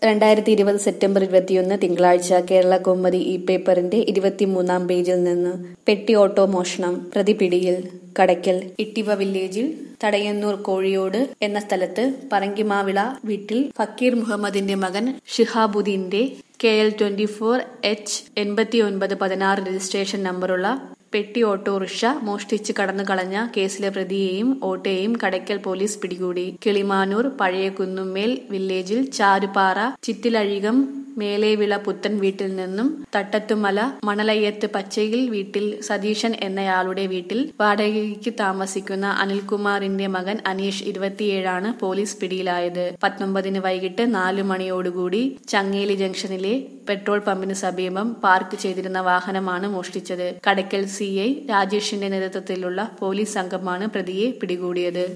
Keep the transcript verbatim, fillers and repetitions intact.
രണ്ടായിരത്തി ഇരുപത് സെപ്റ്റംബർ ഇരുപത്തിയൊന്ന് തിങ്കളാഴ്ച കേരള കൗമുദി ഇ പേപ്പറിന്റെ ഇരുപത്തിമൂന്നാം പേജിൽ നിന്ന് പെട്ടി ഓട്ടോ മോഷണം. പ്രതി പിടിയിൽ. കടയ്ക്കൽ ഇട്ടിവ വില്ലേജിൽ തടയന്നൂർ കോഴിയോട് എന്ന സ്ഥലത്ത് പറങ്കിമാവിള വീട്ടിൽ ഫക്കീർ മുഹമ്മദിന്റെ മകൻ ഷിഹാബുദ്ദീന്റെ K L twenty four H എൺപത്തി ഒൻപത് പതിനാറ് രജിസ്ട്രേഷൻ നമ്പറുള്ള പെട്ടി ഓട്ടോറിക്ഷ മോഷ്ടിച്ച് കടന്നു കളഞ്ഞ കേസിലെ പ്രതിയെയും ഓട്ടോയെയും കടയ്ക്കൽ പോലീസ് പിടികൂടി. കിളിമാനൂർ പഴയ കുന്നുമ്മേൽ വില്ലേജിൽ ചാരുപാറ ചിറ്റിലഴികം മേലേവിള പുത്തൻ വീട്ടിൽ നിന്നും തട്ടത്തുമല മണലയ്യത്ത് പച്ചയിൽ വീട്ടിൽ സതീശൻ എന്നയാളുടെ വീട്ടിൽ വാടകയ്ക്ക് താമസിക്കുന്ന അനിൽകുമാറിന്റെ മകൻ അനീഷ് ഇരുപത്തിയേഴാണ് പോലീസ് പിടിയിലായത്. പത്തൊമ്പതിന് വൈകിട്ട് നാലു മണിയോടുകൂടി ചങ്ങേലി ജംഗ്ഷനിലെ പെട്രോൾ പമ്പിന് സമീപം പാർക്ക് ചെയ്തിരുന്ന വാഹനമാണ് മോഷ്ടിച്ചത്. കടയ്ക്കൽ സി ഐ രാജേഷിന്റെ നേതൃത്വത്തിലുള്ള പോലീസ് സംഘമാണ് പ്രതിയെ പിടികൂടിയത്.